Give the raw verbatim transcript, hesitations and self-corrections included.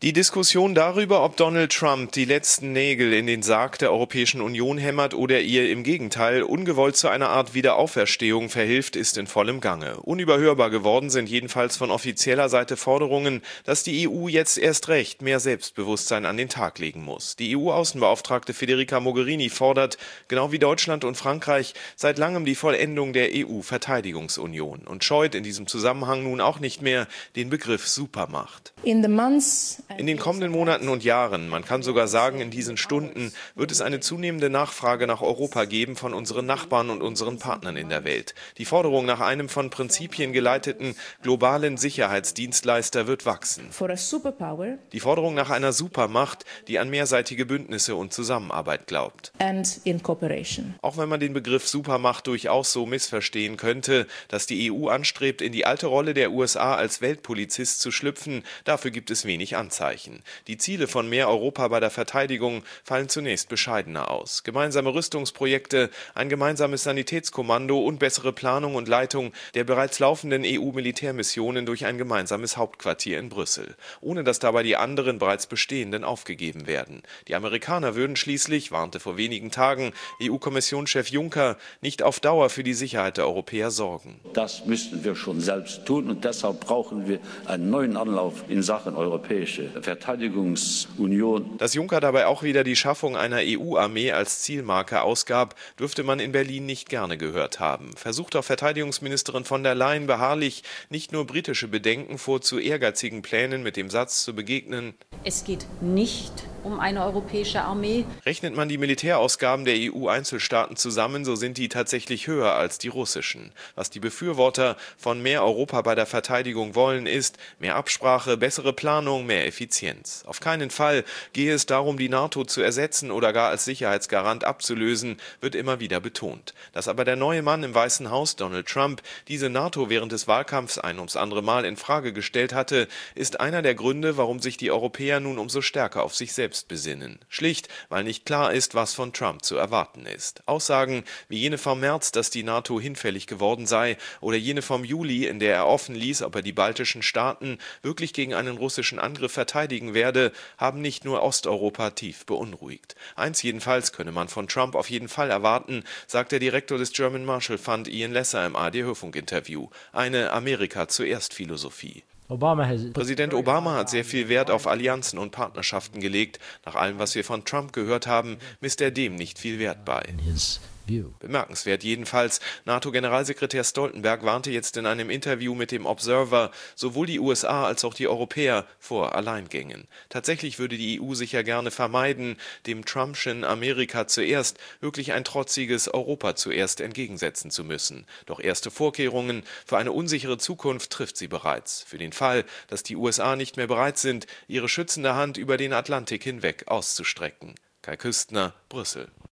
Die Diskussion darüber, ob Donald Trump die letzten Nägel in den Sarg der Europäischen Union hämmert oder ihr im Gegenteil ungewollt zu einer Art Wiederauferstehung verhilft, ist in vollem Gange. Unüberhörbar geworden sind jedenfalls von offizieller Seite Forderungen, dass die E U jetzt erst recht mehr Selbstbewusstsein an den Tag legen muss. Die E U-Außenbeauftragte Federica Mogherini fordert, genau wie Deutschland und Frankreich, seit langem die Vollendung der E U-Verteidigungsunion und scheut in diesem Zusammenhang nun auch nicht mehr den Begriff Supermacht. In the months In den kommenden Monaten und Jahren, man kann sogar sagen in diesen Stunden, wird es eine zunehmende Nachfrage nach Europa geben von unseren Nachbarn und unseren Partnern in der Welt. Die Forderung nach einem von Prinzipien geleiteten globalen Sicherheitsdienstleister wird wachsen. for a superpower Die Forderung nach einer Supermacht, die an mehrseitige Bündnisse und Zusammenarbeit glaubt. and in cooperation. Auch wenn man den Begriff Supermacht durchaus so missverstehen könnte, dass die E U anstrebt, in die alte Rolle der U S A als Weltpolizist zu schlüpfen, dafür gibt es wenig Anzeichen. Die Ziele von mehr Europa bei der Verteidigung fallen zunächst bescheidener aus. Gemeinsame Rüstungsprojekte, ein gemeinsames Sanitätskommando und bessere Planung und Leitung der bereits laufenden E U-Militärmissionen durch ein gemeinsames Hauptquartier in Brüssel, ohne dass dabei die anderen bereits bestehenden aufgegeben werden. Die Amerikaner würden schließlich, warnte vor wenigen Tagen E U-Kommissionschef Juncker, nicht auf Dauer für die Sicherheit der Europäer sorgen. Das müssten wir schon selbst tun, und deshalb brauchen wir einen neuen Anlauf in Sachen europäische Verteidigungsunion. Dass Juncker dabei auch wieder die Schaffung einer E U-Armee als Zielmarke ausgab, dürfte man in Berlin nicht gerne gehört haben. Versucht auch Verteidigungsministerin von der Leyen beharrlich, nicht nur britische Bedenken vor zu ehrgeizigen Plänen mit dem Satz zu begegnen: Es geht nicht um eine europäische Armee. Rechnet man die Militärausgaben der E U-Einzelstaaten zusammen, so sind die tatsächlich höher als die russischen. Was die Befürworter von mehr Europa bei der Verteidigung wollen, ist mehr Absprache, bessere Planung, mehr Effizienz. Auf keinen Fall gehe es darum, die NATO zu ersetzen oder gar als Sicherheitsgarant abzulösen, wird immer wieder betont. Dass aber der neue Mann im Weißen Haus, Donald Trump, diese NATO während des Wahlkampfs ein ums andere Mal in Frage gestellt hatte, ist einer der Gründe, warum sich die Europäer nun umso stärker auf sich selbst besinnen. Schlicht, weil nicht klar ist, was von Trump zu erwarten ist. Aussagen wie jene vom März, dass die NATO hinfällig geworden sei, oder jene vom Juli, in der er offen ließ, ob er die baltischen Staaten wirklich gegen einen russischen Angriff verteidigen werde, haben nicht nur Osteuropa tief beunruhigt. Eins jedenfalls könne man von Trump auf jeden Fall erwarten, sagt der Direktor des German Marshall Fund Ian Lesser im A R D-Hörfunkinterview. Eine Amerika-zuerst-Philosophie. Präsident Obama hat sehr viel Wert auf Allianzen und Partnerschaften gelegt. Nach allem, was wir von Trump gehört haben, misst er dem nicht viel Wert bei. Bemerkenswert jedenfalls, NATO-Generalsekretär Stoltenberg warnte jetzt in einem Interview mit dem Observer sowohl die U S A als auch die Europäer vor Alleingängen. Tatsächlich würde die E U sicher gerne vermeiden, dem Trumpschen Amerika zuerst wirklich ein trotziges Europa zuerst entgegensetzen zu müssen. Doch erste Vorkehrungen für eine unsichere Zukunft trifft sie bereits. Für den Fall, dass die U S A nicht mehr bereit sind, ihre schützende Hand über den Atlantik hinweg auszustrecken. Kai Küstner, Brüssel.